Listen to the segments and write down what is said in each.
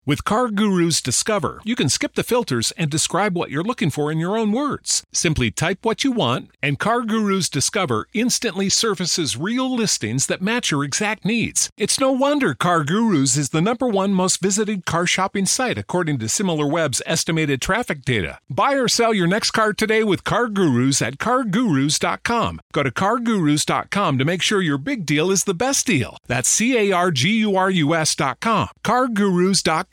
With CarGurus Discover, you can skip the filters and describe what you're looking for in your own words. Simply type what you want, and CarGurus Discover instantly surfaces real listings that match your exact needs. It's no wonder CarGurus is the #1 most visited car shopping site according to SimilarWeb's estimated traffic data. Buy or sell your next car today with CarGurus at CarGurus.com. Go to CarGurus.com to make sure your big deal is the best deal. That's CarGurus.com. CarGurus.com.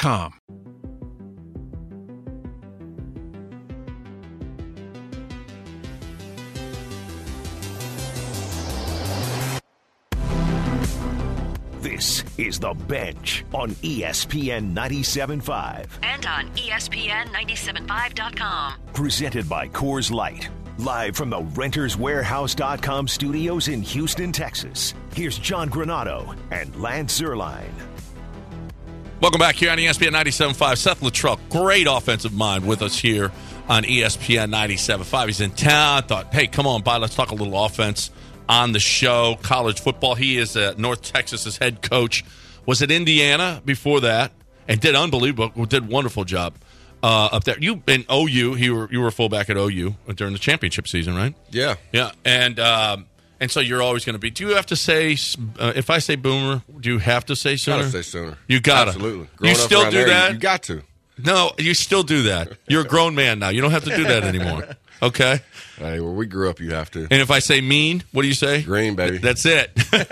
This is The Bench on ESPN 97.5. And on ESPN975.com. Presented by Coors Light. Live from the RentersWarehouse.com studios in Houston, Texas. Here's John Granado and Lance Zierlein. Welcome back here on ESPN 97.5. Seth Luttrell, great offensive mind with us here on ESPN 97.5. He's in town. I thought, hey, come on by. Let's talk a little offense on the show. College football. He is North Texas's head coach. Was at Indiana before that and did unbelievable. Did a wonderful job up there. You in OU. You were a fullback at OU during the championship season, right? Yeah. Yeah. And so you're always going to be. Do you have to say, if I say Boomer, do you have to say Sooner? Gotta say Sooner. You gotta. Absolutely. You still do that? You got to. No, you still do that. You're a grown man now. You don't have to do that anymore. Okay? Hey, where we grew up, you have to. And if I say mean, what do you say? Green, baby. That's it.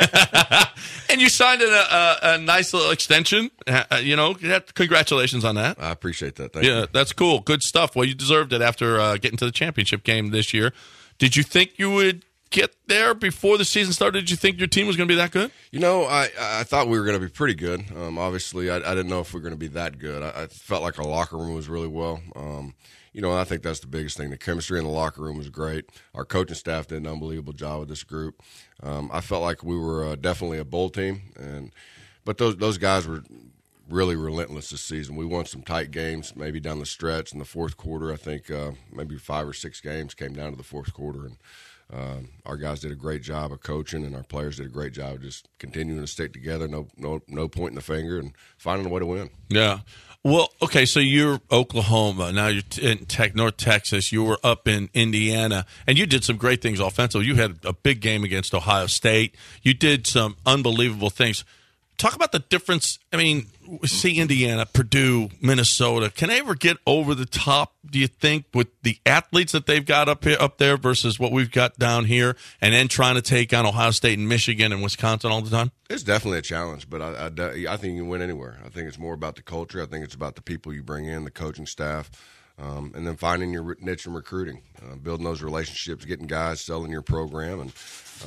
And you signed a nice little extension. Congratulations on that. I appreciate that. Thank you. Yeah, that's cool. Good stuff. Well, you deserved it after getting to the championship game this year. Did you think you would get there before the season started? Did you think your team was going to be that good? I thought we were going to be pretty good. Obviously, I didn't know if we were going to be that good. I felt like our locker room was really well. I think that's the biggest thing. The chemistry in the locker room was great. Our coaching staff did an unbelievable job with this group. I felt like we were definitely a bowl team, but those guys were really relentless this season. We won some tight games, maybe down the stretch in the fourth quarter. I think maybe 5 or 6 games came down to the fourth quarter, and our guys did a great job of coaching, and our players did a great job of just continuing to stick together, no pointing the finger, and finding a way to win. Yeah. Well, okay, so you're Oklahoma. Now you're in North Texas. You were up in Indiana, and you did some great things offensively. You had a big game against Ohio State. You did some unbelievable things. Talk about the difference. I mean, we see Indiana, Purdue, Minnesota. Can they ever get over the top, do you think, with the athletes that they've got up there versus what we've got down here, and then trying to take on Ohio State and Michigan and Wisconsin all the time? It's definitely a challenge, but I think you can win anywhere. I think it's more about the culture. I think it's about the people you bring in, the coaching staff, and then finding your niche in recruiting, building those relationships, getting guys, selling your program, and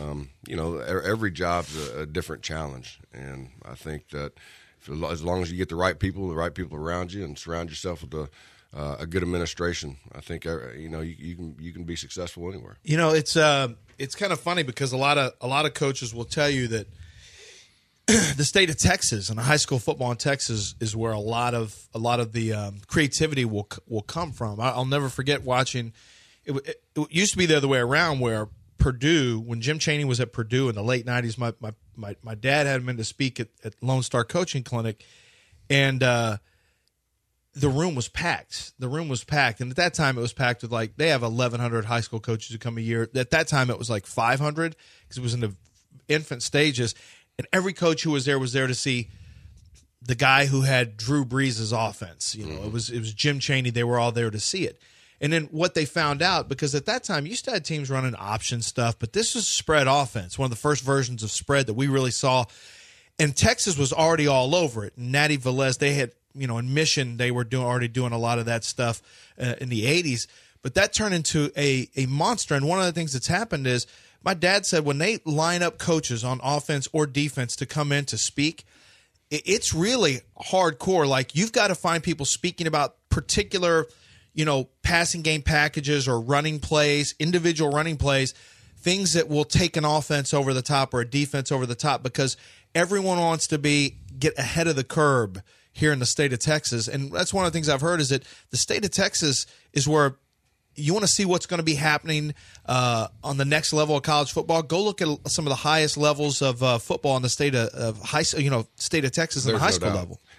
every job's a different challenge. And I think that as long as you get the right people around you, and surround yourself with a good administration, I think you can be successful anywhere. It's kind of funny because a lot of coaches will tell you that the state of Texas and the high school football in Texas is where a lot of the creativity will come from. I'll never forget watching. It used to be the other way around, where Purdue, when Jim Chaney was at Purdue in the late 90s, my dad had him in to speak at Lone Star Coaching Clinic, and the room was packed. And at that time it was packed with, like, they have 1,100 high school coaches who come a year. At that time it was like 500 because it was in the infant stages, and every coach who was there to see the guy who had Drew Brees' offense. It was Jim Chaney. They were all there to see it. And then what they found out, because at that time you still had teams running option stuff, but this was spread offense, one of the first versions of spread that we really saw. And Texas was already all over it. Natty Velez, they had, in Mission, they were already doing a lot of that stuff in the 80s. But that turned into a monster. And one of the things that's happened is, my dad said when they line up coaches on offense or defense to come in to speak, it's really hardcore. Like, you've got to find people speaking about particular passing game packages or running plays, individual running plays, things that will take an offense over the top or a defense over the top, because everyone wants to get ahead of the curb here in the state of Texas. And that's one of the things I've heard, is that the state of Texas is where you want to see what's going to be happening on the next level of college football. Go look at some of the highest levels of football in the state of state of Texas and the high school level.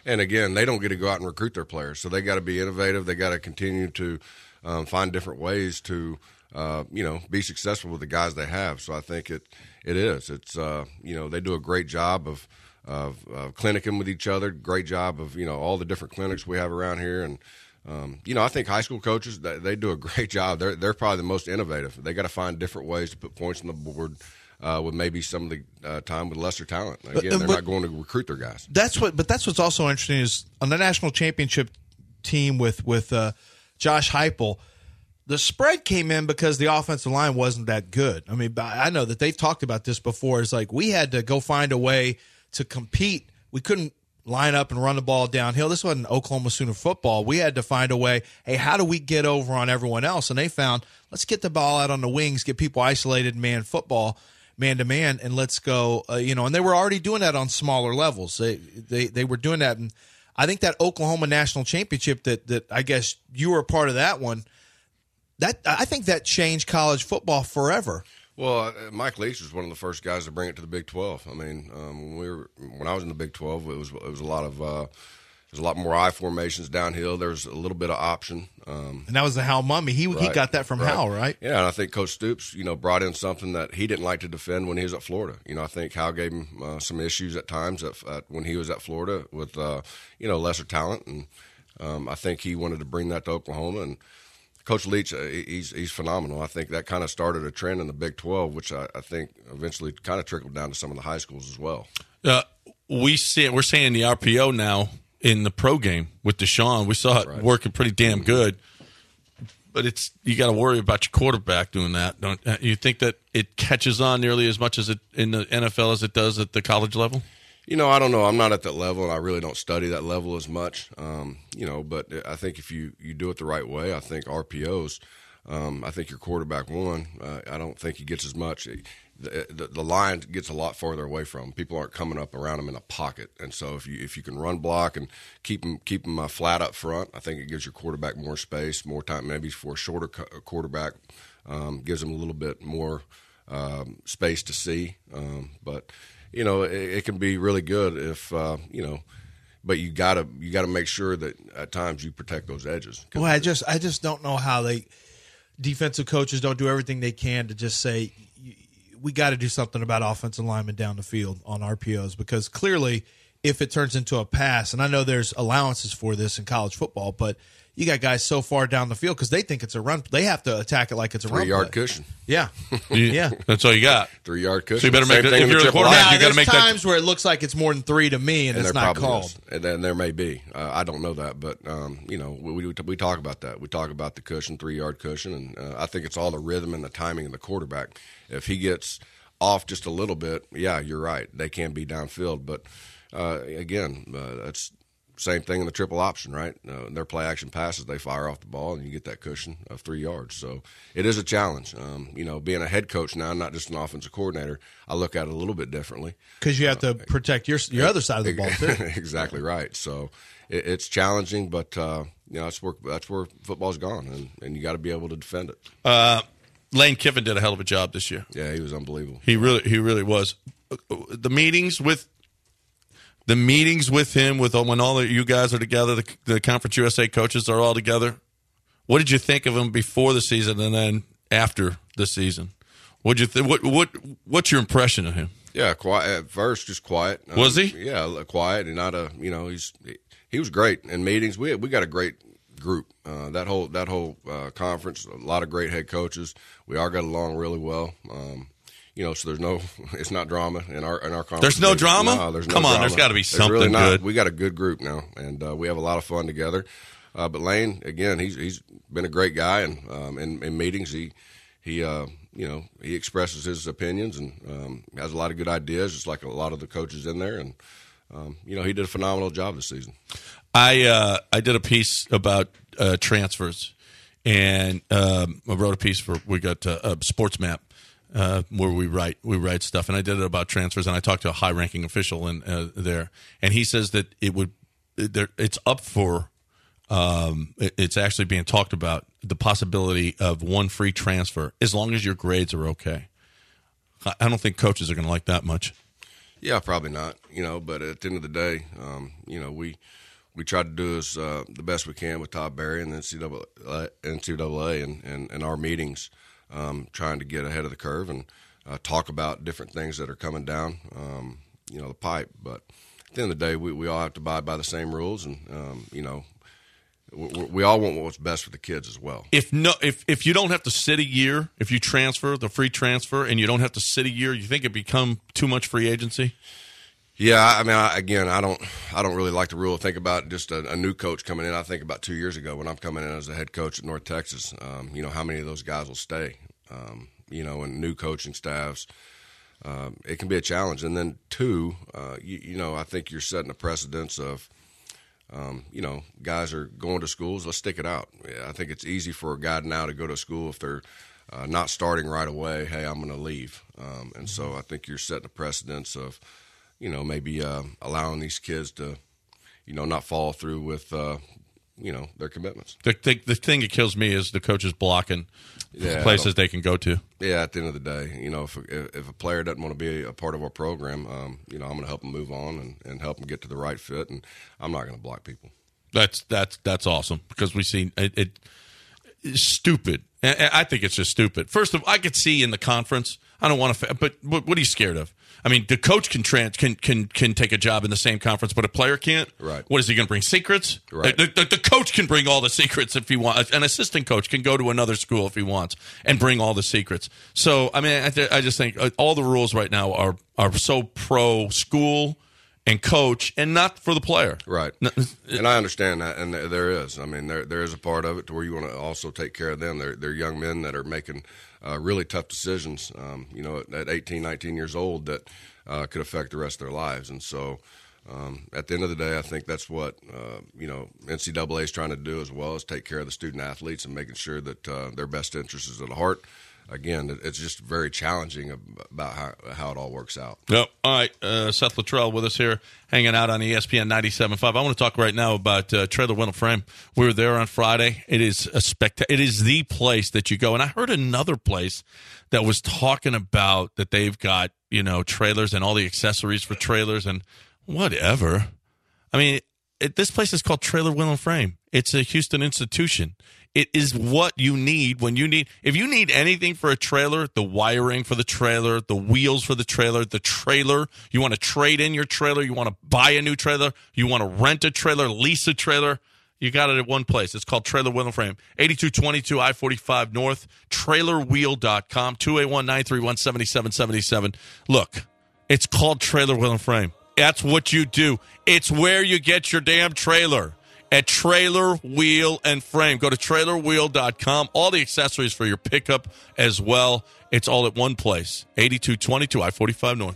And again, they don't get to go out and recruit their players, so they got to be innovative. They got to continue to find different ways to be successful with the guys they have. So I think it is. It's they do a great job of clinicking with each other. Great job of all the different clinics we have around here, and I think high school coaches they do a great job. They're probably the most innovative. They got to find different ways to put points on the board. With maybe some of the time with lesser talent. Again, they're not going to recruit their guys. That's what's also interesting is on the national championship team with Josh Heupel, the spread came in because the offensive line wasn't that good. I mean, I know that they've talked about this before. It's like we had to go find a way to compete. We couldn't line up and run the ball downhill. This wasn't Oklahoma Sooner football. We had to find a way, hey, how do we get over on everyone else? And they found, let's get the ball out on the wings, get people isolated man-to-man, and let's go, and they were already doing that on smaller levels. They were doing that, and I think that Oklahoma national championship that I guess you were a part of that one, I think that changed college football forever. Well, Mike Leach was one of the first guys to bring it to the Big 12. I mean, when I was in the Big 12, it was a lot of there's a lot more I formations downhill. There's a little bit of option. And that was the Hal Mumme. He got that from Hal, right? Yeah, and I think Coach Stoops, brought in something that he didn't like to defend when he was at Florida. I think Hal gave him some issues at times when he was at Florida with, lesser talent. And I think he wanted to bring that to Oklahoma. And Coach Leach, he's phenomenal. I think that kind of started a trend in the Big 12, which I think eventually kind of trickled down to some of the high schools as well. We're seeing the RPO now in the pro game with Deshaun. We saw it working pretty damn good, but you got to worry about your quarterback doing that. Don't you think that it catches on nearly as much as it in the NFL as it does at the college level? I don't know. I'm not at that level, and I really don't study that level as much. But I think if you do it the right way, I think RPOs. I think your quarterback one. I don't think he gets as much. The line gets a lot farther away from him. People aren't coming up around him in a pocket, and so if you can run block and keep him flat up front, I think it gives your quarterback more space, more time. Maybe for a shorter quarterback, gives him a little bit more space to see. But it can be really good if But you gotta make sure that at times you protect those edges. Well, I just don't know how defensive coaches don't do everything they can to just say we got to do something about offensive linemen down the field on RPOs, because clearly if it turns into a pass, and I know there's allowances for this in college football, but you got guys so far down the field because they think it's a run. They have to attack it like it's a run. 3-yard cushion. Yeah. Yeah. That's all you got. 3-yard cushion. So you better make it. If you're the quarterback, you got to make that. There's times where it looks like it's more than 3 to me, and it's not called. Is. And then there may be. I don't know that, but we talk about that. We talk about the cushion, 3-yard cushion, and I think it's all the rhythm and the timing of the quarterback. If he gets off just a little bit, yeah, you're right. They can be downfield, but that's same thing in the triple option, right? Their play action passes, they fire off the ball, and you get that cushion of 3 yards. So it is a challenge. Being a head coach now, not just an offensive coordinator, I look at it a little bit differently. Because you have to protect your other side of the ball, too. Exactly right. So it's challenging, but that's where football's gone, and you got to be able to defend it. Lane Kiffin did a hell of a job this year. Yeah, he was unbelievable. He really was. The meetings with him, when all of you guys are together, the Conference USA coaches are all together. What did you think of him before the season and then after the season? What'd you think? What's your impression of him? Yeah, quiet at first, just quiet. Was he? Yeah, quiet and not he was great in meetings. We got a great group. That whole conference, a lot of great head coaches. We all got along really well. So it's not drama in our conference. There's no drama? No, there's no Come on, drama. there's got to be something really good. We got a good group now, and we have a lot of fun together. But Lane, again, he's been a great guy, and in meetings he expresses his opinions and has a lot of good ideas, just like a lot of the coaches in there. And he did a phenomenal job this season. I did a piece about transfers, and I wrote a piece we got a Sports Map. Where we write stuff, and I did it about transfers, and I talked to a high-ranking official in there, and he says that it's up for, it's actually being talked about, the possibility of one free transfer as long as your grades are okay. I don't think coaches are going to like that much. Yeah, probably not. But at the end of the day, we try to do is the best we can with Todd Berry and the NCAA and our meetings, trying to get ahead of the curve and talk about different things that are coming down, the pipe. But at the end of the day, we all have to abide by the same rules, and we all want what's best for the kids as well. If you don't have to sit a year, if you transfer the free transfer, and you don't have to sit a year, you think it become too much free agency? Yeah, I mean, I don't really like the rule. Think about just a new coach coming in. I think about 2 years ago when I'm coming in as a head coach at North Texas. How many of those guys will stay? And new coaching staffs. It can be a challenge. And then two, I think you're setting a precedence of, guys are going to schools. Let's stick it out. I think it's easy for a guy now to go to school if they're not starting right away. Hey, I'm going to leave. And so I think you're setting a precedence of, maybe allowing these kids to, not follow through with, their commitments. The thing that kills me is the coaches blocking places they can go to. Yeah, at the end of the day, if a player doesn't want to be a part of our program, I'm going to help them move on and help them get to the right fit, and I'm not going to block people. That's awesome, because we see it's stupid. I think it's just stupid. First of all, I could see in the conference. I don't want to, but what are you scared of? I mean, the coach can take a job in the same conference, but a player can't. Right. What is he going to bring? Secrets? Right. The coach can bring all the secrets if he wants. An assistant coach can go to another school if he wants and bring all the secrets. So, I mean, I just think all the rules right now are so pro school and coach and not for the player. Right. And I understand that, and there is. I mean, there is a part of it to where you want to also take care of them. They're young men that are making really tough decisions, at 18, 19 years old that could affect the rest of their lives. And so at the end of the day, I think that's what, NCAA is trying to do as well, is take care of the student athletes and making sure that their best interest is at heart. Again, it's just very challenging about how it all works out. Yep. All right, Seth Luttrell with us here, hanging out on ESPN 97.5. I want to talk right now about Traylor Window Frame. We were there on Friday. It is it is the place that you go. And I heard another place that was talking about that they've got, trailers and all the accessories for trailers and whatever. I mean, this place is called Traylor Window Frame. It's a Houston institution. It is what you need if you need anything for a trailer, the wiring for the trailer, the wheels for the trailer, you want to trade in your trailer, you want to buy a new trailer, you want to rent a trailer, lease a trailer, you got it at one place. It's called Traylor Window Frame, 8222 I-45 North, trailerwheel.com, 281-931-7777. Look, it's called Traylor Window Frame. That's what you do. It's where you get your damn trailer. At Trailer, Wheel, and Frame. Go to trailerwheel.com. All the accessories for your pickup as well. It's all at one place. 8222 I-45 North.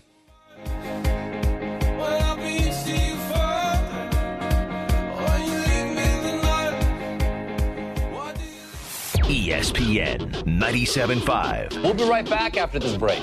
ESPN 97.5. We'll be right back after this break.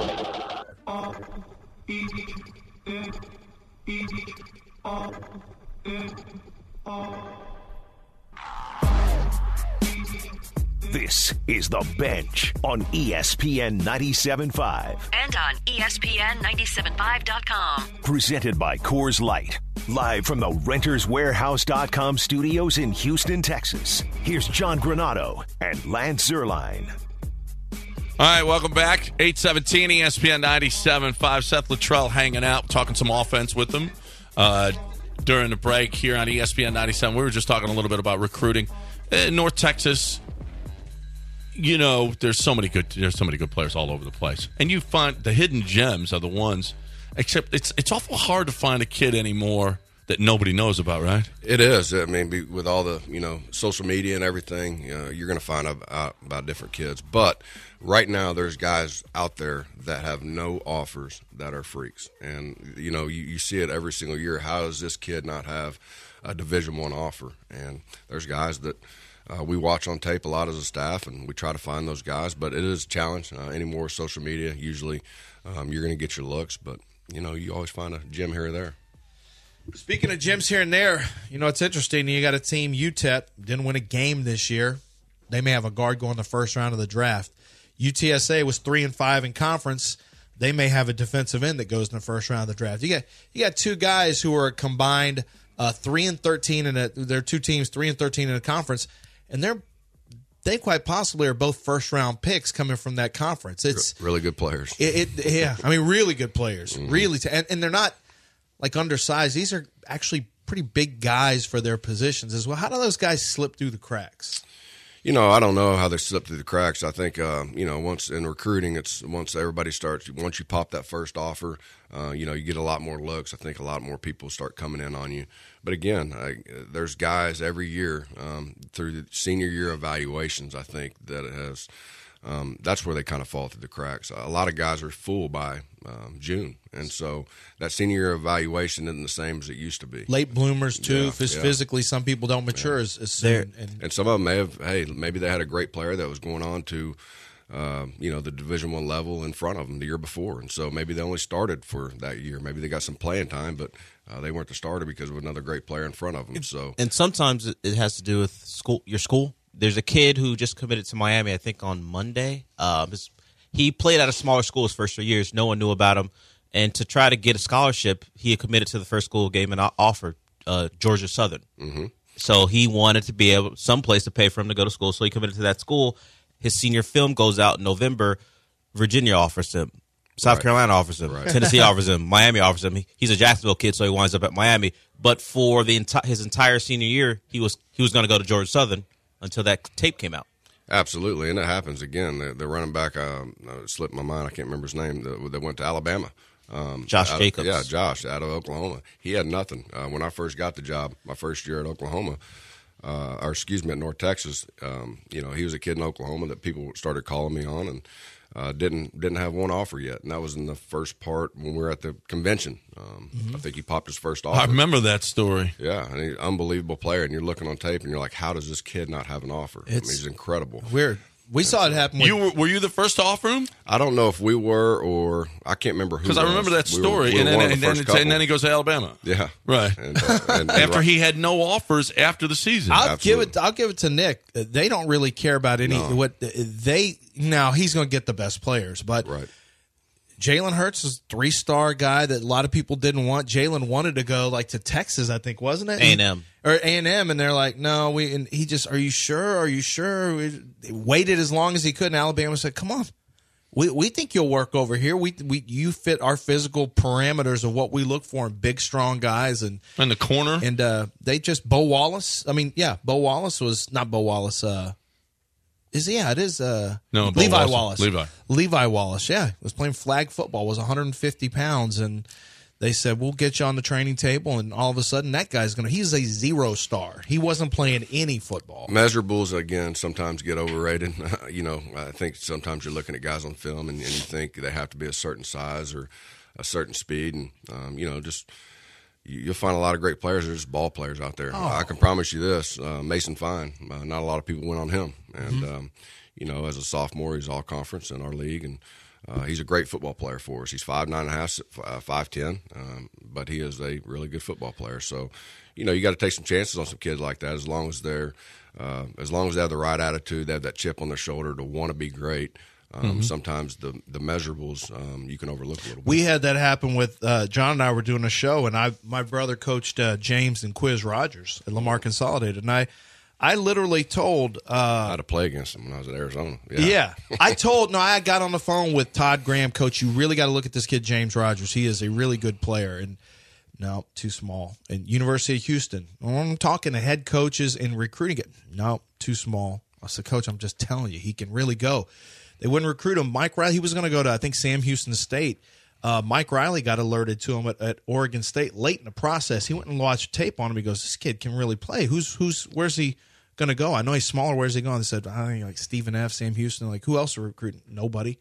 This is The Bench on ESPN 97.5. And on ESPN975.com. Presented by Coors Light. Live from the RentersWarehouse.com studios in Houston, Texas. Here's John Granato and Lance Zierlein. All right, welcome back. 817 ESPN 97.5. Seth Luttrell hanging out, talking some offense with them during the break here on ESPN 97. We were just talking a little bit about recruiting in North Texas. There's so many good players all over the place, and you find the hidden gems are the ones. Except it's awful hard to find a kid anymore that nobody knows about, right? It is. I mean, with all the social media and everything, you're going to find out about different kids. But right now, there's guys out there that have no offers that are freaks, and you see it every single year. How does this kid not have a Division I offer? And there's guys that we watch on tape a lot as a staff, and we try to find those guys. But it is a challenge. Any more social media, usually you're going to get your looks, but you always find a gem here or there. Speaking of gyms here and there, it's interesting. You got a team, UTEP, didn't win a game this year. They may have a guard going the first round of the draft. UTSA was 3-5 in conference. They may have a defensive end that goes in the first round of the draft. You got two guys who are a combined 3-13 in they're two teams 3-13 in a conference, and they quite possibly are both first-round picks coming from that conference. It's really good players. Yeah, I mean, really good players. Mm-hmm. Really, and they're not like undersized. These are actually pretty big guys for their positions as well. How do those guys slip through the cracks? I don't know how they slip through the cracks. I think, once in recruiting, once you pop that first offer, you get a lot more looks. I think a lot more people start coming in on you. But again, there's guys every year through the senior year evaluations, I think, that it has that's where they kind of fall through the cracks. A lot of guys are fooled by June. And so that senior year evaluation isn't the same as it used to be. Late bloomers, too. Physically, some people don't mature as soon. And some of them maybe they had a great player that was going on to, the Division I level in front of them the year before. And so maybe they only started for that year. Maybe they got some playing time, but they weren't the starter because of another great player in front of them. And sometimes it has to do with your school. There's a kid who just committed to Miami, I think, on Monday. He played at a smaller school his first 3 years. No one knew about him. And to try to get a scholarship, he had committed to the first school game and offered Georgia Southern. Mm-hmm. So he wanted to be able someplace to pay for him to go to school. So he committed to that school. His senior film goes out in November. Virginia offers him. South Carolina offers him. Right. Tennessee offers him. Miami offers him. He's a Jacksonville kid, so he winds up at Miami. But for his entire senior year, he was going to go to Georgia Southern until that tape came out. Absolutely, and it happens again. The running back slipped my mind. I can't remember his name. That went to Alabama. Josh Jacobs. Yeah, Josh out of Oklahoma. He had nothing when I first got the job. My first year at Oklahoma, at North Texas. He was a kid in Oklahoma that people started calling me on, and didn't have one offer yet. And that was in the first part when we were at the convention. I think he popped his first offer. I remember that story. Yeah, and he's an unbelievable player. And you're looking on tape, and you're like, how does this kid not have an offer? He's incredible. Weird. We saw it happen. Were you the first to offer him? I don't know if we were, or I can't remember who. Because I remember that story, and then he goes to Alabama. Yeah, right. And after he had no offers after the season. I'll give it to Nick. They don't really care about now he's going to get the best players, but Jalen Hurts is a 3-star guy that a lot of people didn't want. Jalen wanted to go to Texas, I think, wasn't it? A&M. Or A&M, and they're like, no, and he just, are you sure? Are you sure? He waited as long as he could, and Alabama said, come on. We think you'll work over here. You fit our physical parameters of what we look for in big, strong guys. And the corner. And they just, Bo Wallace. Bo Wallace was, not Bo Wallace, it is Levi Wallace. Levi Wallace, yeah. Was playing flag football, was 150 pounds, and they said, we'll get you on the training table, and all of a sudden that guy's he's a 0-star. He wasn't playing any football. Measurables, again, sometimes get overrated. I think sometimes you're looking at guys on film, and you think they have to be a certain size or a certain speed, and, you'll find a lot of great players. There's ball players out there. I can promise you this, Mason Fine, not a lot of people went on him. And, as a sophomore, he's all conference in our league, and he's a great football player for us. He's 5'9.5", 5'10", but he is a really good football player. So, you got to take some chances on some kids like that as long as they have the right attitude, they have that chip on their shoulder to want to be great. Sometimes the measurables you can overlook a little bit. We had that happen with John and I were doing a show, and my brother coached James and Quiz Rogers at Lamar Consolidated, and I literally told I had to play against him when I was at Arizona. Yeah. I got on the phone with Todd Graham, coach, you really got to look at this kid James Rogers. He is a really good player, and no, too small. And University of Houston, I'm talking to head coaches and recruiting it. No, too small. I said, Coach, I'm just telling you, he can really go. They wouldn't recruit him. Mike Riley, he was going to go to, I think, Sam Houston State. Mike Riley got alerted to him at Oregon State late in the process. He went and watched tape on him. He goes, this kid can really play. Where's he going to go? I know he's smaller. Where's he going? They said, I think like Stephen F., Sam Houston. Like, who else are recruiting? Nobody.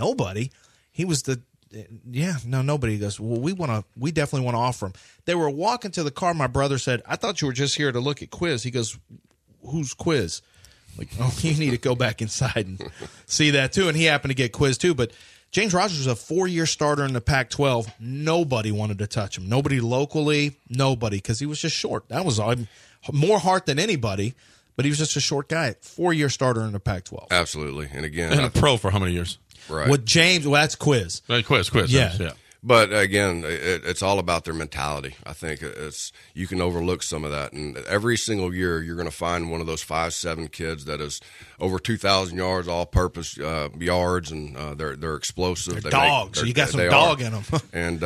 He was nobody. He goes, well, we definitely want to offer him. They were walking to the car. My brother said, I thought you were just here to look at Quiz. He goes, who's Quiz? Like, you need to go back inside and see that too. And he happened to get Quiz too. But James Rogers was a 4-year starter in the Pac-12. Nobody wanted to touch him. Nobody locally, nobody, because he was just short. That was all. More heart than anybody, but he was just a short guy. 4-year starter in the Pac-12. Absolutely. And again, and a pro for how many years? Right. With James, that's Quiz. Quiz. Yeah. But again, it's all about their mentality. I think you can overlook some of that. And every single year, you're going to find one of those 5'7" kids that is over 2,000 yards, all-purpose yards, and they're explosive. They're dogs. You got some dog in them. And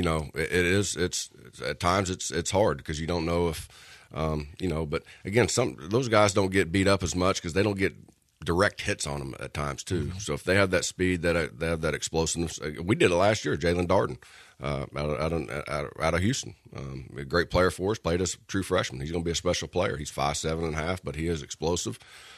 it's at times it's hard because you don't know if But again, those guys don't get beat up as much because they don't get direct hits on them at times too. Mm-hmm. So if they have that speed, they have that explosiveness. We did it last year. Jalen Darden out of Houston, a great player for us. Played as a true freshman. He's going to be a special player. He's 5'7.5", but he is explosive.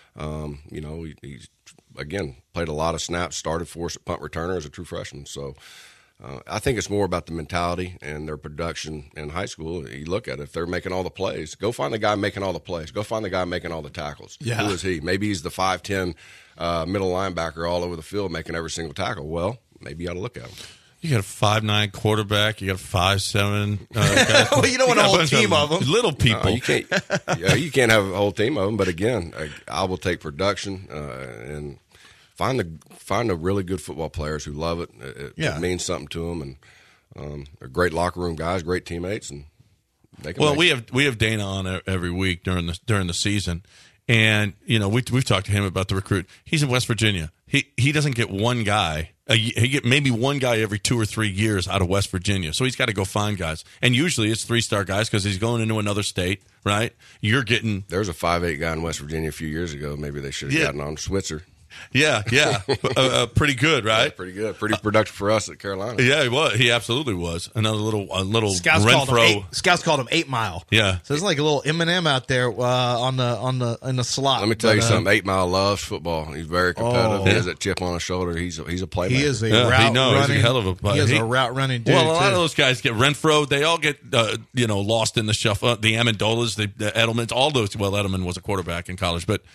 He's again played a lot of snaps. Started for us at punt returner as a true freshman. So. I think it's more about the mentality and their production in high school. You look at it, if they're making all the plays, go find the guy making all the plays. Go find the guy making all the tackles. Yeah. Who is he? Maybe he's the 5'10" middle linebacker all over the field making every single tackle. Well, maybe you ought to look at him. You got a 5'9" quarterback. You got a 5'7" guy. Well, you don't want a whole team of them. Little people. You can't. You can't have a whole team of them. But again, I will take production and find the really good football players who love it. It means something to them, and they're great locker room guys, great teammates, and they can. Well, we have Dana on every week during the season, and we've talked to him about the recruit. He's in West Virginia. He doesn't get one guy. He get maybe one guy every 2 or 3 years out of West Virginia. So he's got to go find guys, and usually it's 3-star guys because he's going into another state. Right? You're getting. There's a 5'8" guy in West Virginia a few years ago. Maybe they should have gotten on Switzer. Yeah. Pretty good, right? Yeah, pretty good. Pretty productive for us at Carolina. Yeah, he was. He absolutely was. Another little Scouts Renfro. Called him 8 Mile. Yeah. So it's like a little Eminem out there in the slot. Let me tell you something. 8 Mile loves football. He's very competitive. He has that chip on his shoulder. He's a playmaker. He is a route running. He's a hell of a. He is a route running dude. Well, a lot of those guys get Renfro. They all get lost in the shuffle. The Amendolas, the Edelmans, all those. Well, Edelman was a quarterback in college, but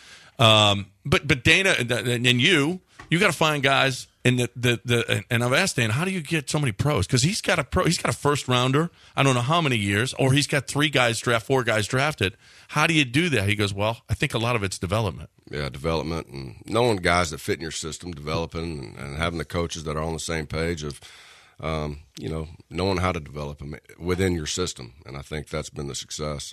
Dana and you got to find guys and and I've asked Dan, how do you get so many pros? Because he's got a first rounder. I don't know how many years, or he's got 4 guys drafted. How do you do that? He goes, well, I think a lot of it's development. Yeah, development and knowing guys that fit in your system, developing and having the coaches that are on the same page of, knowing how to develop them within your system. And I think that's been the success,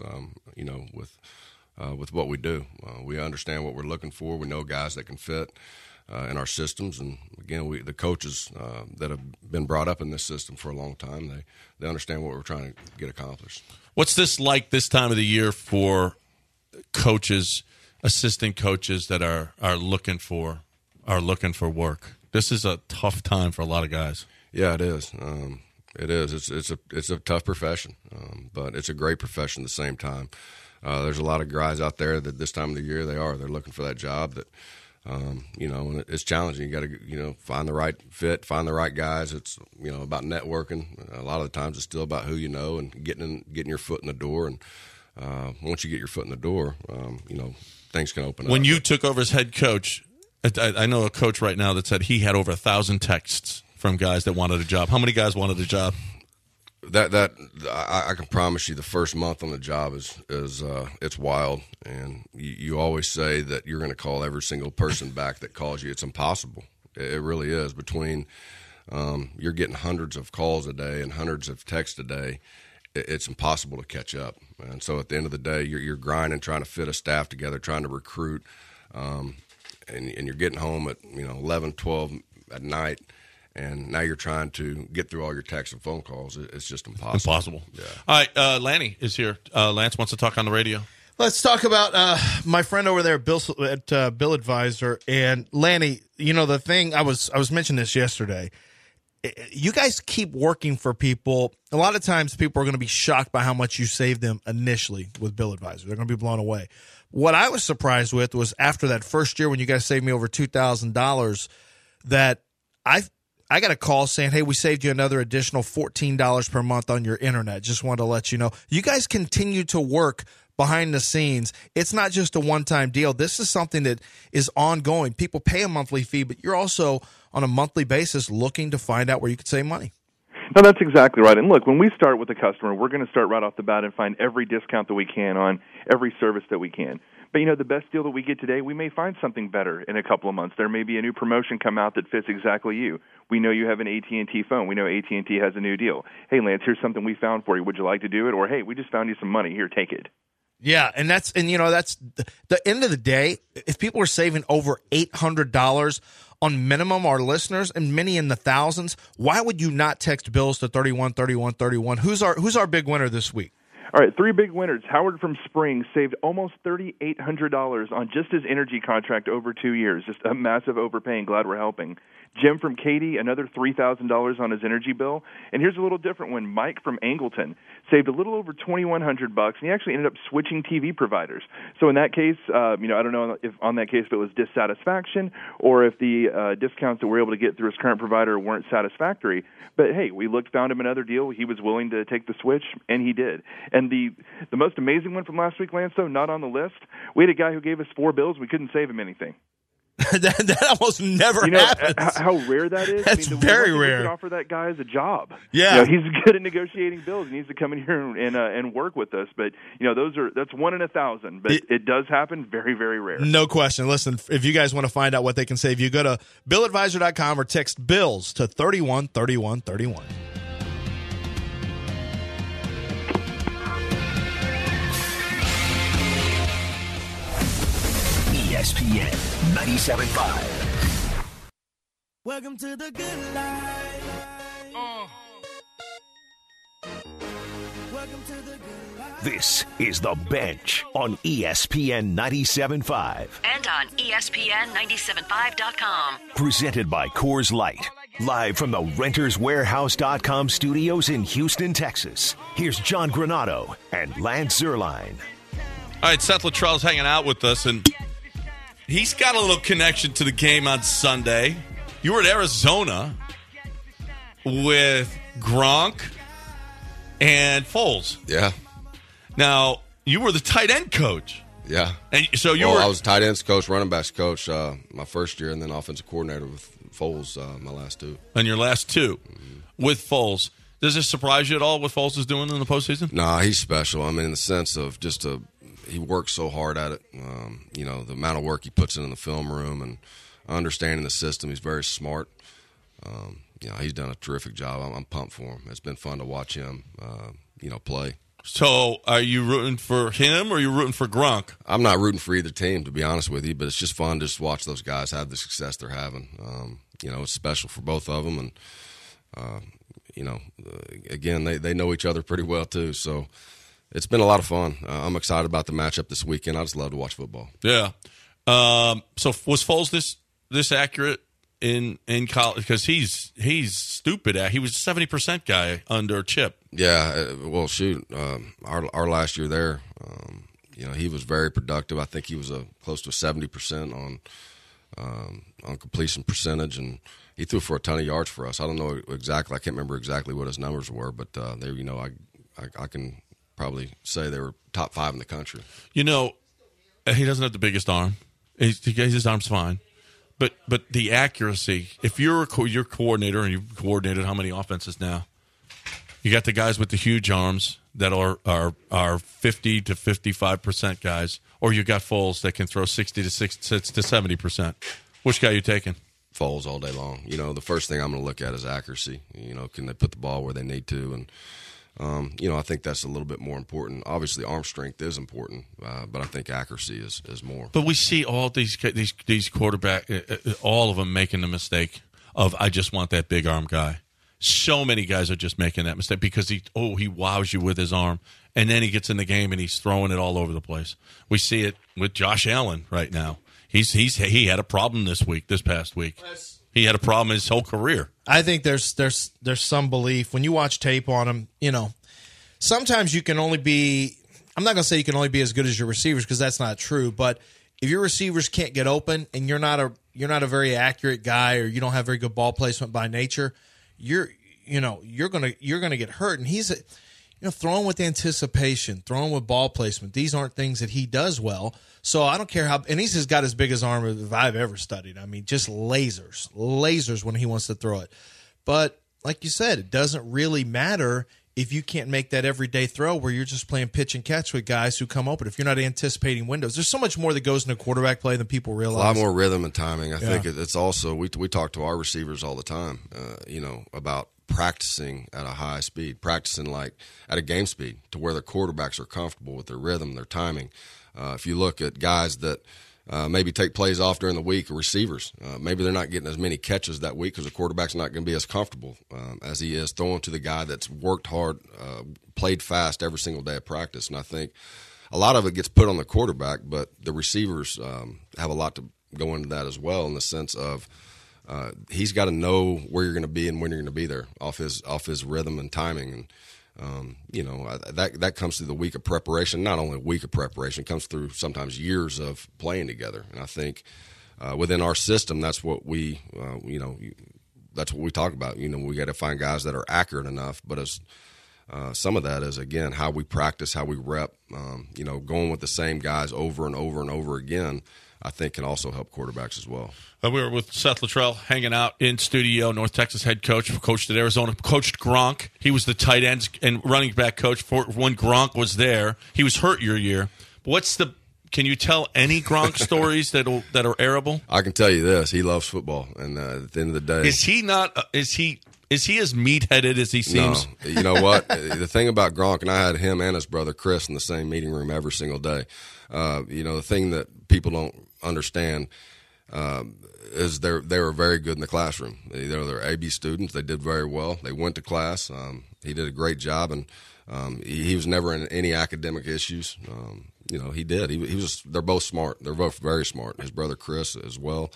with what we do. We understand what we're looking for. We know guys that can fit in our systems. And, again, the coaches that have been brought up in this system for a long time, they understand what we're trying to get accomplished. What's this like this time of the year for coaches, assistant coaches that are looking for work? This is a tough time for a lot of guys. Yeah, it is. It is. It's a tough profession, but it's a great profession at the same time. There's a lot of guys out there that this time of the year they're looking for that job that, and it's challenging. You got to, find the right fit, find the right guys. It's, about networking. A lot of the times it's still about who you know and getting your foot in the door. And once you get your foot in the door, things can open up. When you took over as head coach, I know a coach right now that said he had over 1,000 texts from guys that wanted a job. How many guys wanted a job? That I can promise you the first month on the job is it's wild, and you always say that you're going to call every single person back that calls you. It's impossible. It really is. Between you're getting hundreds of calls a day and hundreds of texts a day, it's impossible to catch up. And so at the end of the day, you're grinding, trying to fit a staff together, trying to recruit, and you're getting home at 11, 12 at night. And now you're trying to get through all your texts and phone calls. It's just impossible. Yeah. All right, Lanny is here. Lance wants to talk on the radio. Let's talk about my friend over there at Bill Advisor. And Lanny, the thing I was mentioning this yesterday. You guys keep working for people. A lot of times people are going to be shocked by how much you saved them initially with Bill Advisor. They're going to be blown away. What I was surprised with was after that first year when you guys saved me over $2,000 that I got a call saying, hey, we saved you another additional $14 per month on your internet. Just wanted to let you know. You guys continue to work behind the scenes. It's not just a one-time deal. This is something that is ongoing. People pay a monthly fee, but you're also on a monthly basis looking to find out where you could save money. No, that's exactly right. And look, when we start with a customer, we're going to start right off the bat and find every discount that we can on every service that we can. But, the best deal that we get today, we may find something better in a couple of months. There may be a new promotion come out that fits exactly you. We know you have an AT&T phone. We know AT&T has a new deal. Hey, Lance, here's something we found for you. Would you like to do it? Or, hey, we just found you some money. Here, take it. Yeah, and that's the end of the day. If people are saving over $800 on minimum, our listeners, and many in the thousands, why would you not text bills to 313131? Who's our big winner this week? All right, 3 big winners. Howard from Springs saved almost $3,800 on just his energy contract over 2 years. Just a massive overpaying. Glad we're helping. Jim from Katy, another $3,000 on his energy bill. And here's a little different one. Mike from Angleton saved a little over $2,100, and he actually ended up switching TV providers. So in that case, I don't know if on that case if it was dissatisfaction or if the discounts that we're able to get through his current provider weren't satisfactory. But hey, we found him another deal. He was willing to take the switch, and he did. And the most amazing one from last week, Lance, though, not on the list, we had a guy who gave us 4 bills. We couldn't save him anything. that almost never happens. How rare that is. That's very rare. We could offer that guy as a job. Yeah, he's good at negotiating bills. He needs to come in here and work with us. But that's 1 in 1,000. But it does happen. Very, very rare. No question. Listen, if you guys want to find out what they can save, you go to BillAdvisor.com or text bills to 313131. ESPN 97.5. Welcome to the good life. Welcome to the good life. This is The Bench on ESPN 97.5. And on ESPN975.com. Presented by Coors Light. Live from the RentersWarehouse.com studios in Houston, Texas. Here's John Granato and Lance Zierlein. All right, Seth Luttrell's hanging out with us, and he's got a little connection to the game on Sunday. You were at Arizona with Gronk and Foles. Yeah. Now, you were the tight end coach. Yeah. And so I was tight ends coach, running backs coach my first year, and then offensive coordinator with Foles my last 2. And your last 2 with Foles. Does this surprise you at all what Foles is doing in the postseason? No, he's special. I mean, in the sense of he works so hard at it. The amount of work he puts in the film room and understanding the system. He's very smart. He's done a terrific job. I'm pumped for him. It's been fun to watch him, play. So, are you rooting for him or are you rooting for Gronk? I'm not rooting for either team, to be honest with you, but it's just fun to just watch those guys have the success they're having. It's special for both of them, and again, they know each other pretty well too. So. It's been a lot of fun. I'm excited about the matchup this weekend. I just love to watch football. Yeah. So was Foles this accurate in college? Because he's stupid. He was a 70% guy under Chip. Yeah. Well, shoot. Our last year there, he was very productive. I think he was close to 70% on completion percentage, and he threw for a ton of yards for us. I don't know exactly. I can't remember exactly what his numbers were, but I can probably say they were top 5 in the country. He doesn't have the biggest arm. His arm's fine. But the accuracy, if you're your coordinator and you've coordinated how many offenses now, you got the guys with the huge arms that are 50 to 55% guys, or you got Foles that can throw 60 to 70%. Which guy are you taking? Foles all day long. The first thing I'm going to look at is accuracy. Can they put the ball where they need to? And I think that's a little bit more important. Obviously, arm strength is important, but I think accuracy is more. But we see all these quarterbacks, all of them making the mistake of, I just want that big arm guy. So many guys are just making that mistake because he wows you with his arm, and then he gets in the game and he's throwing it all over the place. We see it with Josh Allen right now. He had a problem this past week. He had a problem his whole career. I think there's some belief when you watch tape on him. Sometimes you can only be. I'm not going to say you can only be as good as your receivers because that's not true. But if your receivers can't get open and you're not a very accurate guy or you don't have very good ball placement by nature, you're gonna get hurt. And he's throwing with anticipation, throwing with ball placement. These aren't things that he does well. So I don't care how, and he's just got as big as arm as I've ever studied. I mean, just lasers when he wants to throw it. But like you said, it doesn't really matter if you can't make that everyday throw where you're just playing pitch and catch with guys who come open, if you're not anticipating windows, there's so much more that goes into quarterback play than people realize. A lot more rhythm and timing. I think it's also we talk to our receivers all the time, about practicing at a high speed, practicing like at a game speed to where their quarterbacks are comfortable with their rhythm, their timing. If you look at guys that maybe take plays off during the week, or receivers, maybe they're not getting as many catches that week because the quarterback's not going to be as comfortable as he is throwing to the guy that's worked hard, played fast every single day of practice. And I think a lot of it gets put on the quarterback, but the receivers have a lot to go into that as well, in the sense of he's got to know where you're going to be and when you're going to be there off his rhythm and timing. And that comes through the week of preparation. Not only a week of preparation, it comes through sometimes years of playing together. And I think within our system, that's what we that's what we talk about. We got to find guys that are accurate enough, but as some of that is, again, how we practice, how we rep, going with the same guys over and over and over again, I think can also help quarterbacks as well. We were with Seth Luttrell hanging out in studio, North Texas head coach, coached at Arizona, coached Gronk. He was the tight end and running back coach for when Gronk was there. He was hurt your year. Can you tell any Gronk stories that are airable? I can tell you this. He loves football, and at the end of the day... Is he as meat-headed as he seems? No. You know what? The thing about Gronk, and I had him and his brother Chris in the same meeting room every single day. The thing that people don't understand is they were very good in the classroom. They're AB students. They did very well. They went to class. He did a great job, and he was never in any academic issues. He did. He was. They're both smart. They're both very smart. His brother Chris as well.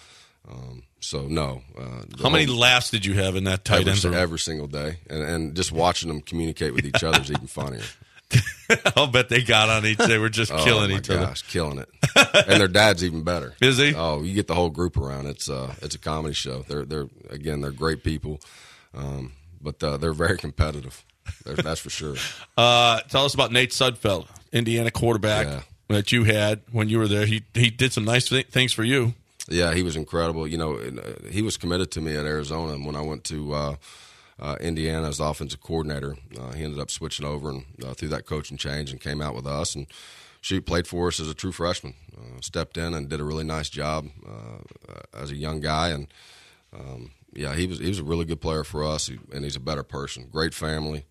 No. How many laughs did you have in that tight end room? Every single day, and just watching them communicate with each other is even funnier. I'll bet they got on each. They were just killing each other. Killing it. And their dad's even better. Is he? Oh, you get the whole group around. It's a comedy show. They're great people, but they're very competitive. That's for sure. Tell us about Nate Sudfeld, Indiana quarterback that you had when you were there. He did some nice things for you. Yeah, he was incredible. He was committed to me at Arizona, and when I went to Indiana as offensive coordinator, he ended up switching over and through that coaching change and came out with us and played for us as a true freshman. Stepped in and did a really nice job as a young guy, and he was a really good player for us, and he's a better person. Great family.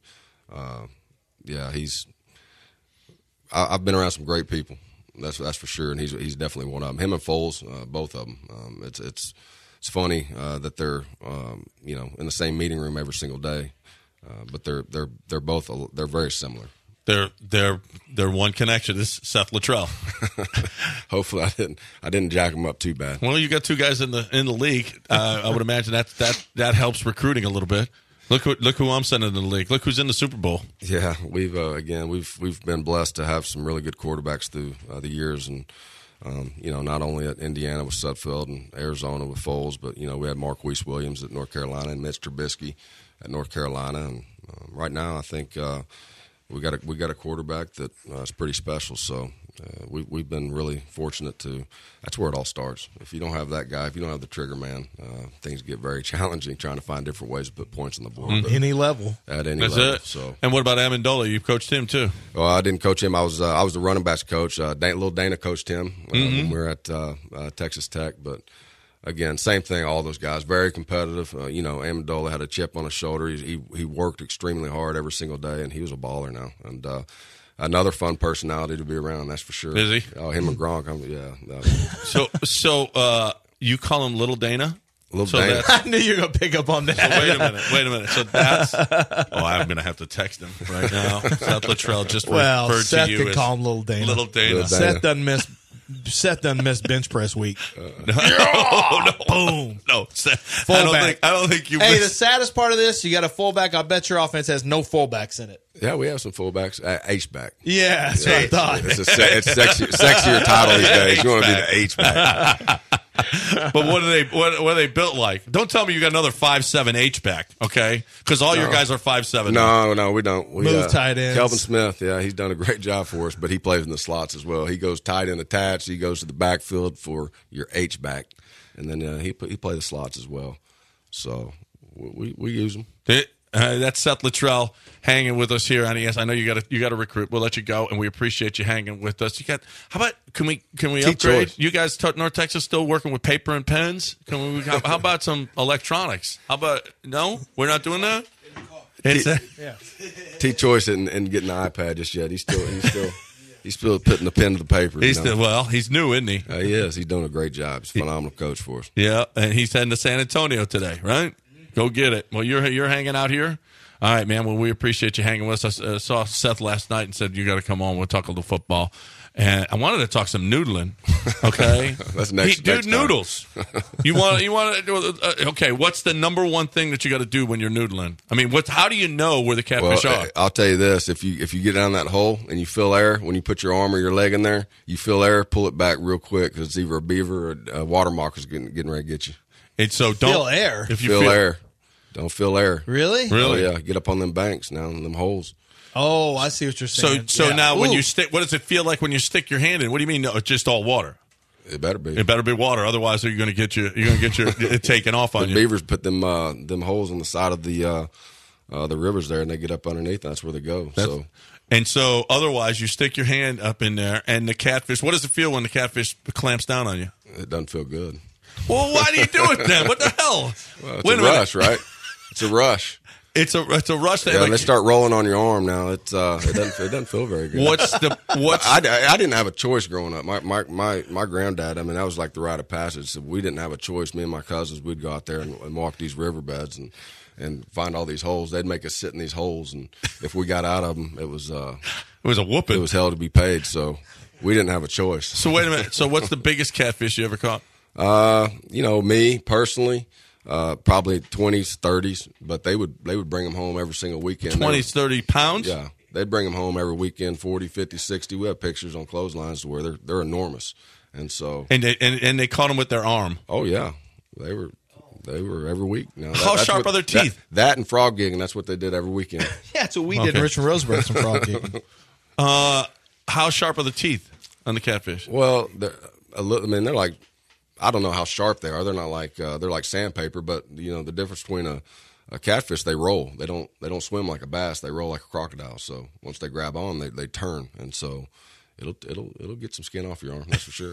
I've been around some great people. That's for sure, and he's definitely one of them. Him and Foles, both of them. It's funny that they're in the same meeting room every single day, but they're both very similar. They're one connection is Seth Luttrell. Hopefully, I didn't jack them up too bad. Well, you got two guys in the league. I would imagine that helps recruiting a little bit. Look who I'm sending in the league. Look who's in the Super Bowl. Yeah, we've been blessed to have some really good quarterbacks through the years, and not only at Indiana with Sudfeld and Arizona with Foles, but we had Marquise Williams at North Carolina and Mitch Trubisky at North Carolina, and right now I think we got a quarterback that is pretty special. So we've been really fortunate to. That's where it all starts. If you don't have that guy, if you don't have the trigger man, things get very challenging trying to find different ways to put points on the board. Any level. At any That's level. It. So. And what about Amendola? You've coached him too. Well, I didn't coach him. I was the running backs coach. Little Dana coached him when we were at Texas Tech. But again, same thing. All those guys very competitive. Amendola had a chip on his shoulder. He worked extremely hard every single day, and he was a baller now. And another fun personality to be around, that's for sure. Is he? Oh, him and Gronk. So you call him Little Dana? Little Dana. I knew you were going to pick up on that. So wait a minute. So that's I'm going to have to text him right now. Seth Luttrell just referred Seth to you can as call him Little Dana. Little Dana. Seth doesn't miss bench press week. No. Boom. No, Seth, Fullback. I don't think you. Hey, the saddest part of this, you got a fullback. I bet your offense has no fullbacks in it. Yeah, we have some fullbacks. H-back. Yeah, that's what I thought. It's sexier title these days. You want to be the H-back. But what are they built like? Don't tell me you got another 5'7" H-back, okay? Because all your guys are 5'7". No, we don't. Move tight ends. Kelvin Smith, he's done a great job for us, but he plays in the slots as well. He goes tight end attached. He goes to the backfield for your H-back, and then he play the slots as well. So we use them. That's Seth Luttrell hanging with us here on ES. I know you got to recruit. We'll let you go, and we appreciate you hanging with us. How about can we upgrade? Choice. You guys, North Texas, still working with paper and pens? How about some electronics? How about no? We're not doing that. T-Choice isn't getting the iPad just yet. He's still putting the pen to the paper. He's new, isn't he? He is. He's doing a great job. He's a phenomenal coach for us. Yeah, and he's heading to San Antonio today, right? Go get it. Well, you're hanging out here. All right, man. Well, we appreciate you hanging with us. I saw Seth last night and said you got to come on. We'll talk a little football. And I wanted to talk some noodling. Okay, that's next. Dude, noodles. You want to? Okay, what's the number one thing that you got to do when you're noodling? I mean, how do you know where the catfish are? I'll tell you this: if you get down that hole and you feel air, when you put your arm or your leg in there, you feel air, pull it back real quick because it's either a beaver or a water mocker's getting ready to get you. And so don't feel air. If you feel air, don't feel air. Really? Oh, yeah, get up on them banks now, them holes. Oh, I see what you're saying. So now when you stick, what does it feel like when you stick your hand in? What do you mean? No, it's just all water. It better be. It better be water. Otherwise, you're going to get your it taken off on you. Beavers put them holes on the side of the rivers there, and they get up underneath. That's where they go. So otherwise, you stick your hand up in there, and the catfish. What does it feel when the catfish clamps down on you? It doesn't feel good. Well, why do you do it then? What the hell? Well, it's a rush, right? It's a rush. It's a rush. Yeah, and they start rolling on your arm now. It doesn't feel very good. I didn't have a choice growing up. My granddad. I mean, that was like the rite of passage. So we didn't have a choice. Me and my cousins, we'd go out there and walk these riverbeds and find all these holes. They'd make us sit in these holes, and if we got out of them, it was a whooping. It was hell to be paid. So we didn't have a choice. So wait a minute. So what's the biggest catfish you ever caught? Me personally. Probably 20s, 30s, but they would bring them home every single weekend. 20s, 30 pounds? Yeah. They'd bring them home every weekend, 40, 50, 60. We have pictures on clotheslines where they're enormous. And so And they caught them with their arm. Oh yeah. They were every week. Now, how sharp are their teeth? That and frog gigging, that's what they did every weekend. Yeah, that's what we did in Richmond Roseburg, some frog gigging. How sharp are the teeth on the catfish? Well, they're like, I don't know how sharp they are. They're not like they're like sandpaper, but the difference between a catfish, they roll. They don't swim like a bass. They roll like a crocodile. So once they grab on, they turn, and so it'll get some skin off your arm. That's for sure.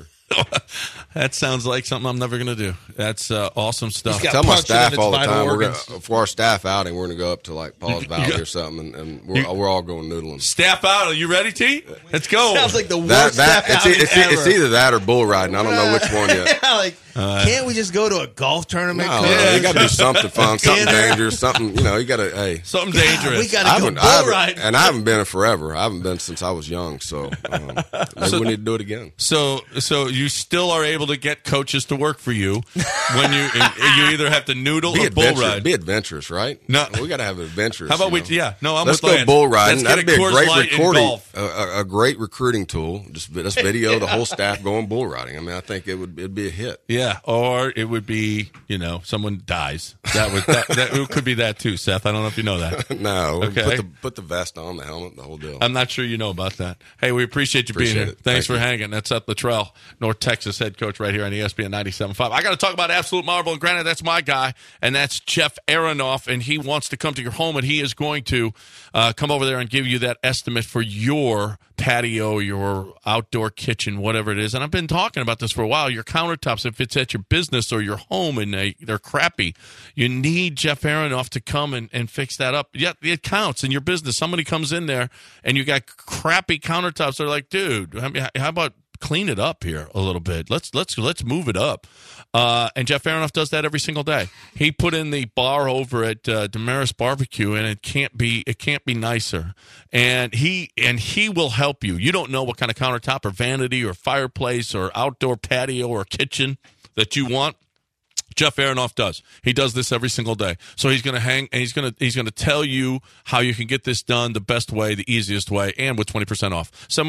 That sounds like something I'm never going to do. That's awesome stuff. I tell my staff all the time, for our staff outing, we're going to go up to like Paul's Valley or something, and we're all going noodling. Staff out. Are you ready, T? Let's go. Sounds like the worst staff outing ever. It's either that or bull riding. I don't know which one yet. Can't we just go to a golf tournament? No, you got to do something fun, something dangerous, something, you got to, something dangerous. We got to go bull riding. And I haven't been in forever. I haven't been since I was young, so maybe we need to do it again. So you still are able to get coaches to work for you when you either have to noodle or bull ride. Be adventurous, right? No, we got to have adventures. How about let's go Lance. bull riding. That'd be a great a great recruiting tool. Just video the whole staff going bull riding. I mean, I think it'd be a hit. Yeah, or it would be someone dies. That could be that too, Seth. I don't know if you know that. No. Okay. Put the vest on, the helmet, the whole deal. I'm not sure you know about that. Hey, we appreciate you being here. Thanks for hanging. That's Seth Luttrell, North Texas head coach right here on ESPN 97.5. I got to talk about Absolute Marble and Granite. That's my guy, and that's Jeff Aronoff, and he wants to come to your home, and he is going to come over there and give you that estimate for your patio, your outdoor kitchen, whatever it is. And I've been talking about this for a while. Your countertops, if it's at your business or your home and they're crappy, you need Jeff Aronoff to come and fix that up. Yeah, it counts in your business. Somebody comes in there and you got crappy countertops. They're like, dude, I mean, how about clean it up here a little bit? Let's move it up. And Jeff Aronoff does that every single day. He put in the bar over at Damaris Barbecue, and it can't be nicer. And he will help you. You don't know what kind of countertop or vanity or fireplace or outdoor patio or kitchen that you want. Jeff Aronoff does. He does this every single day. So he's going to hang, and he's going to tell you how you can get this done the best way, the easiest way, and with 20% off.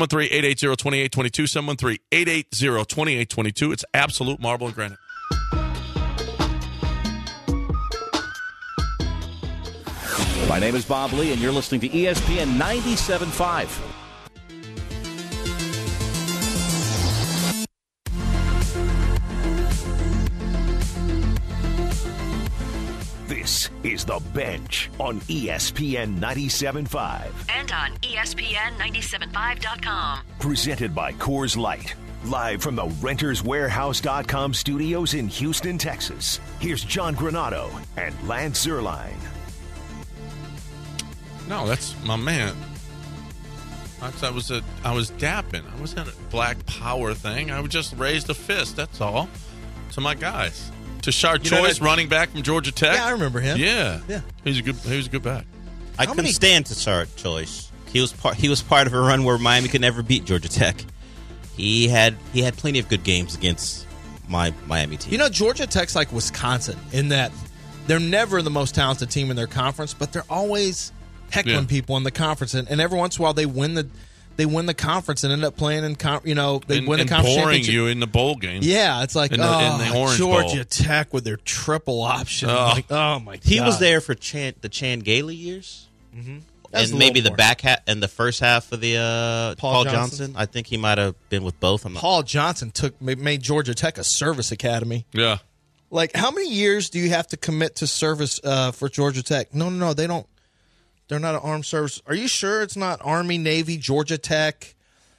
713-880-2822, 713-880-2822. It's Absolute Marble and Granite. My name is Bob Lee, and you're listening to ESPN 97.5. This is The Bench on ESPN 97.5. And on ESPN975.com. Presented by Coors Light. Live from the RentersWarehouse.com studios in Houston, Texas. Here's John Granado and Lance Zierlein. No, that's my man. I was dapping. I was at a black power thing. I would just raise a fist. That's all. To my guys. Tashard Choice, running back from Georgia Tech. Yeah, I remember him. Yeah. He was a good back. I couldn't stand Tashard Choice. He was part of a run where Miami could never beat Georgia Tech. He had plenty of good games against my Miami team. You know, Georgia Tech's like Wisconsin in that they're never the most talented team in their conference, but they're always heckling people in the conference, and every once in a while they win the conference and end up playing in they win the conference boring championship. you in the bowl game. Yeah, it's like in the Orange Georgia Bowl. Tech with their triple option. Like, oh my god, he was there for the Chan Gailey years. Mm-hmm. And maybe the back half and the first half of the Paul Johnson. I think he might have been with both. Paul Johnson made Georgia Tech a service academy. Yeah. Like, how many years do you have to commit to service for Georgia Tech? No, they don't. They're not an armed service. Are you sure it's not Army, Navy, Georgia Tech,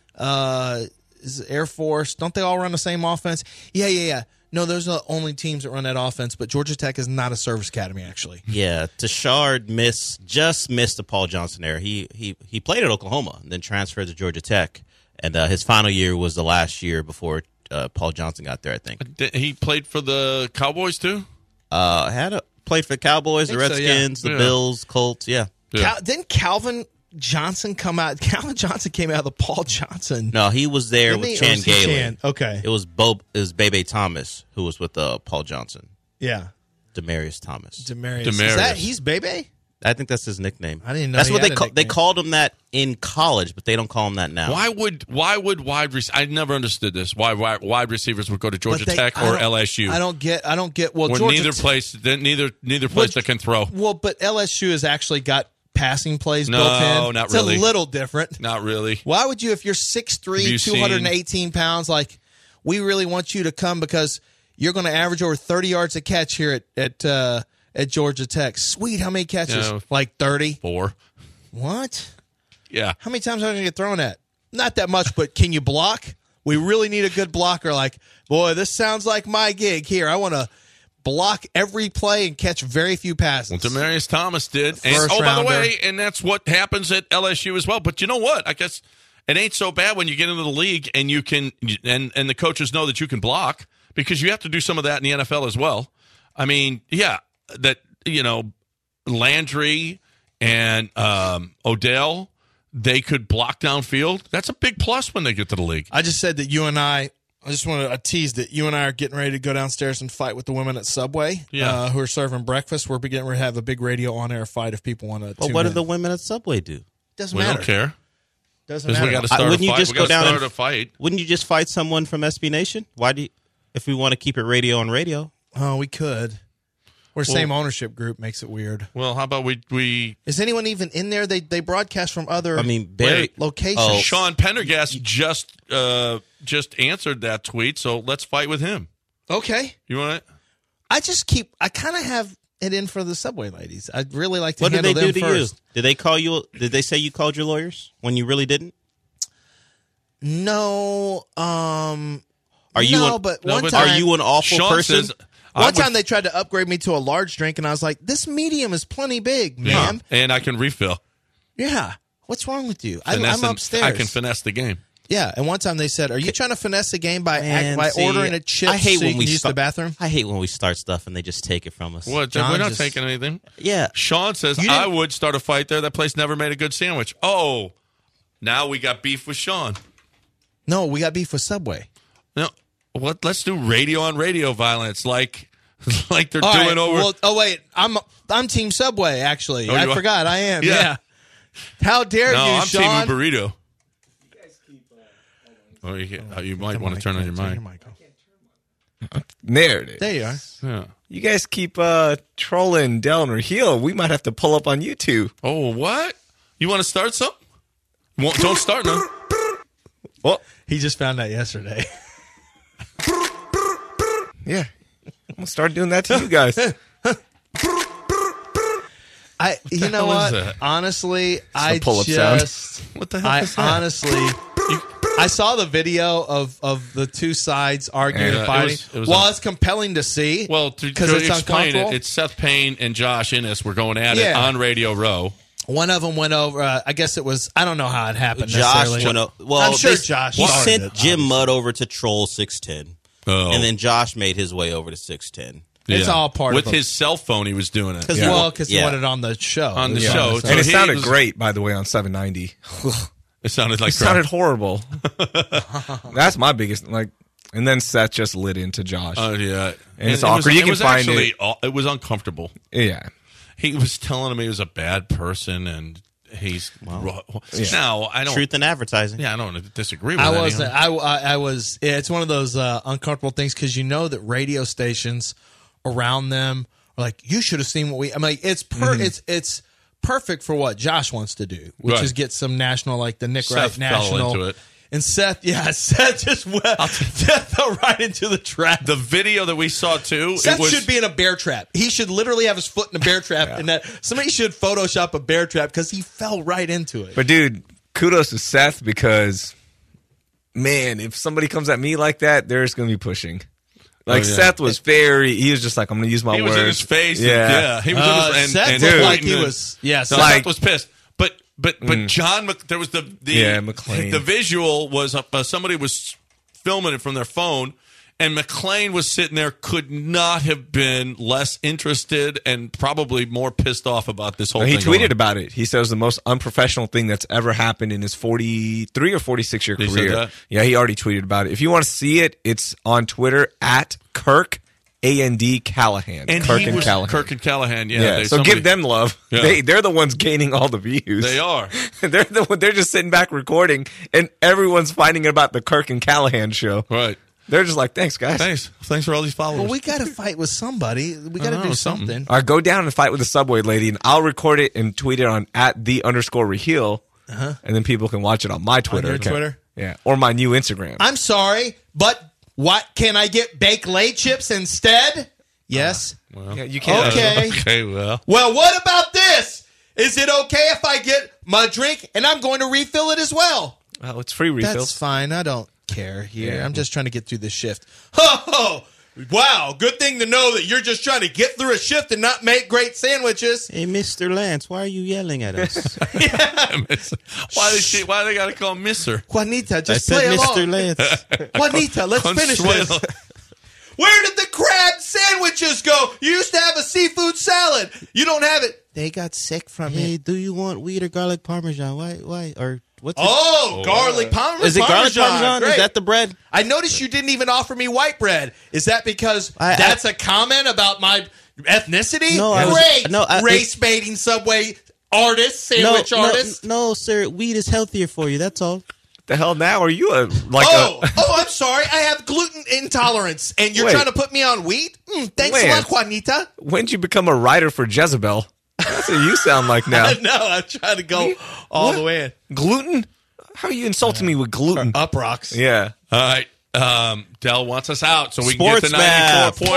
is it Air Force? Don't they all run the same offense? Yeah. No, those are the only teams that run that offense, but Georgia Tech is not a service academy, actually. Yeah, Tashard just missed the Paul Johnson era. He played at Oklahoma and then transferred to Georgia Tech, and his final year was the last year before Paul Johnson got there, I think. He played for the Cowboys, too? Played for the Cowboys, the Redskins, the Bills, Colts, yeah. Didn't Calvin Johnson come out? Calvin Johnson came out of the Paul Johnson. No, he was there with Chan Gailey. Okay. It was Bebe Thomas who was with Paul Johnson. Yeah. Demarius Thomas. Demarius. He's Bebe? I think that's his nickname. I didn't know that's he what had they called him that in college, but they don't call him that now. Why would wide receivers? I never understood this. Why wide receivers would go to Georgia Tech or LSU? I don't get. Well, or Georgia neither place that can throw. Well, but LSU has actually got passing plays built in. No, not really. It's a little different. Not really. Why would you, if you're 6'3", 218 pounds, like, we really want you to come because you're going to average over 30 yards a catch here at Georgia Tech. Sweet. How many catches? Like 30? 4. What? Yeah. How many times are you going to get thrown at? Not that much, but can you block? We really need a good blocker. Like, boy, this sounds like my gig here. I want to block every play and catch very few passes. Well, Demarius Thomas did. And, by the way, and that's what happens at LSU as well. But you know what? I guess it ain't so bad when you get into the league and you can and the coaches know that you can block, because you have to do some of that in the NFL as well. I mean, yeah, that, Landry and Odell, they could block downfield. That's a big plus when they get to the league. I just said that I just want to tease that you and I are getting ready to go downstairs and fight with the women at Subway who are serving breakfast. We're getting ready to have a big radio on-air fight if people want to tune in. What do the women at Subway do? Doesn't matter. We don't care. Doesn't matter. We got to start wouldn't a you fight. just go down and a fight. Wouldn't you just fight someone from SB Nation? Why do you, if we want to keep it radio on radio? Oh, we could. We're same ownership group, makes it weird. Well, how about we Is anyone even in there? They broadcast from other locations. Oh. Sean Pendergast just answered that tweet, so let's fight with him. Okay. You want it? I kind of have it in for the Subway ladies. I'd really like to handle them first. What did they do to you? Did they call you? Did they say you called your lawyers when you really didn't? No. Are you an awful Sean person? Says, One time they tried to upgrade me to a large drink, and I was like, this medium is plenty big, ma'am. And I can refill. Yeah. What's wrong with you? I'm upstairs. I can finesse the game. Yeah. And one time they said, are you trying to finesse the game by ordering a chip I hate so when you we can use the bathroom? I hate when we start stuff and they just take it from us. What? We're not taking anything. Yeah. Sean says, I would start a fight there. That place never made a good sandwich. Oh, now we got beef with Sean. No, we got beef with Subway. No. What? Let's do radio on radio violence like they're doing over. Well, wait, I'm Team Subway. Actually, I forgot. I am. Yeah. How dare you, I'm Sean? Team Burrito. You might want to turn on your mic. There it is. There you are. Yeah. You guys keep trolling Delaware Hill. We might have to pull up on you two. Oh, what? You want to start something? Don't start now. Well, he just found out yesterday. Yeah. I'm going to start doing that to you guys. You know hell is what? that? Honestly, pull-up sound. What the hell is that? Honestly, I saw the video of the two sides arguing and fighting. It's compelling to see. Well, to it's explain uncomfortable. it's Seth Payne and Josh Innes were going at it on Radio Row. One of them went over. I guess it was. I don't know how it happened. Josh necessarily. went over. Well, I'm sure Josh he started sent it, Jim Mudd over to troll 610, and then Josh made his way over to 610. It's all part with of his cell phone. He was doing it. Because he wanted it on the show. On the show, and it sounded great, by the way, on 790. It sounded like it sounded horrible. That's my biggest and then Seth just lit into Josh. Oh yeah, and it's awkward. You can find it. It was uncomfortable. Yeah, he was telling him he was a bad person and. He's now. I don't truth in advertising. Yeah, I don't disagree with. I wasn't. I was. It's one of those uncomfortable things because you know that radio stations around them are like, you should have seen what we. I'm like, it's perfect for what Josh wants to do, which is get some national, like the Nick Wright National. Fell into it. And Seth just went Seth fell right into the trap. The video that we saw too. Seth should be in a bear trap. He should literally have his foot in a bear trap, and that somebody should Photoshop a bear trap because he fell right into it. But dude, kudos to Seth because, man, if somebody comes at me like that, there's going to be pushing. Seth was he was just like, I'm going to use my words. He was in his face. Yeah. He was in his Seth looked like he was. Yeah, Seth was pissed. But John, there was McClain. The visual was somebody was filming it from their phone, and McClain was sitting there, could not have been less interested and probably more pissed off about this whole thing. He tweeted about it. He said it was the most unprofessional thing that's ever happened in his 43 or 46 year career. Said that? Yeah, he already tweeted about it. If you want to see it, it's on Twitter at Kirk. A&D Callahan. And Kirk and Callahan. Kirk and Callahan, yeah. So give them love. Yeah. They're the ones gaining all the views. They are. They're just sitting back recording, and everyone's finding about the Kirk and Callahan show. Right. They're just like, thanks, guys. Thanks for all these followers. Well, we got to fight with somebody. We got to do something. All right, go down and fight with the Subway lady, and I'll record it and tweet it on @the_Raheel, and then people can watch it on my Twitter. On your Twitter? Yeah, or my new Instagram. I'm sorry, but what can I get? Baked Lay chips instead? Yes. Yeah, you can't. Okay. Okay. Well, what about this? Is it okay if I get my drink and I'm going to refill it as well? Oh, it's free refills. That's fine. I don't care here. Yeah. I'm just trying to get through this shift. Oh, wow. Good thing to know that you're just trying to get through a shift and not make great sandwiches. Hey, Mr. Lance, why are you yelling at us? Why they got to call him Mister? Juanita, just play along. Mr. Lance. Juanita, let's finish this. Where did the crab sandwiches go? You used to have a seafood salad. You don't have it. They got sick from it. Hey, do you want wheat or garlic parmesan? Why? Or what's garlic parmesan. Is it garlic parmesan? Great. Is that the bread? I noticed you didn't even offer me white bread. Is that because that's a comment about my ethnicity? No, race baiting Subway sandwich artist. No, sir. Wheat is healthier for you. That's all. The hell now? Are you I'm sorry. I have gluten intolerance, and you're trying to put me on wheat? Thanks a lot, Juanita. When did you become a writer for Jezebel? That's what you sound like now. No, I'm trying to go all the way in. Gluten? How are you insulting me with gluten? Up rocks. Yeah. All right. Dell wants us out, so we Sports can get to 94.1.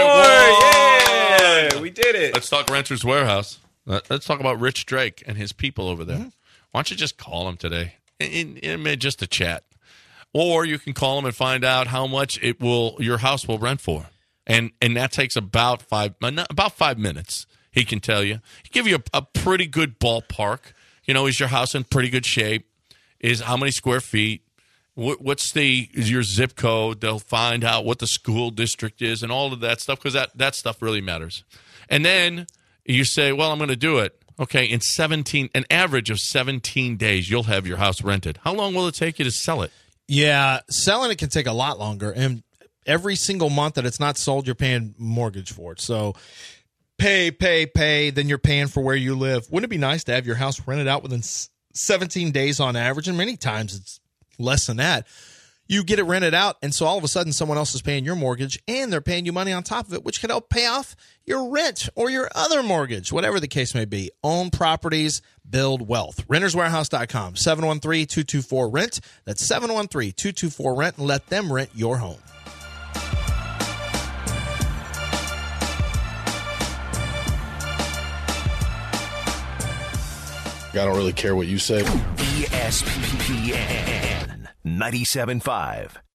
Yeah, we did it. Let's talk Renters Warehouse. Let's talk about Rich Drake and his people over there. Why don't you just call him today? Just a chat, or you can call them and find out how much your house will rent for, and that takes about 5 minutes. He can tell you. He give you a pretty good ballpark. Is your house in pretty good shape? Is how many square feet? What's your zip code? They'll find out what the school district is and all of that stuff because that stuff really matters. And then you say, "Well, I'm going to do it." Okay, in an average of 17 days, you'll have your house rented. How long will it take you to sell it? Yeah, selling it can take a lot longer. And every single month that it's not sold, you're paying mortgage for it. So pay, then you're paying for where you live. Wouldn't it be nice to have your house rented out within 17 days on average? And many times it's less than that. You get it rented out, and so all of a sudden someone else is paying your mortgage, and they're paying you money on top of it, which can help pay off your rent or your other mortgage, whatever the case may be. Own properties, build wealth. RentersWarehouse.com, 713-224-RENT. That's 713-224-RENT, and let them rent your home. I don't really care what you say. ESPN 97.5.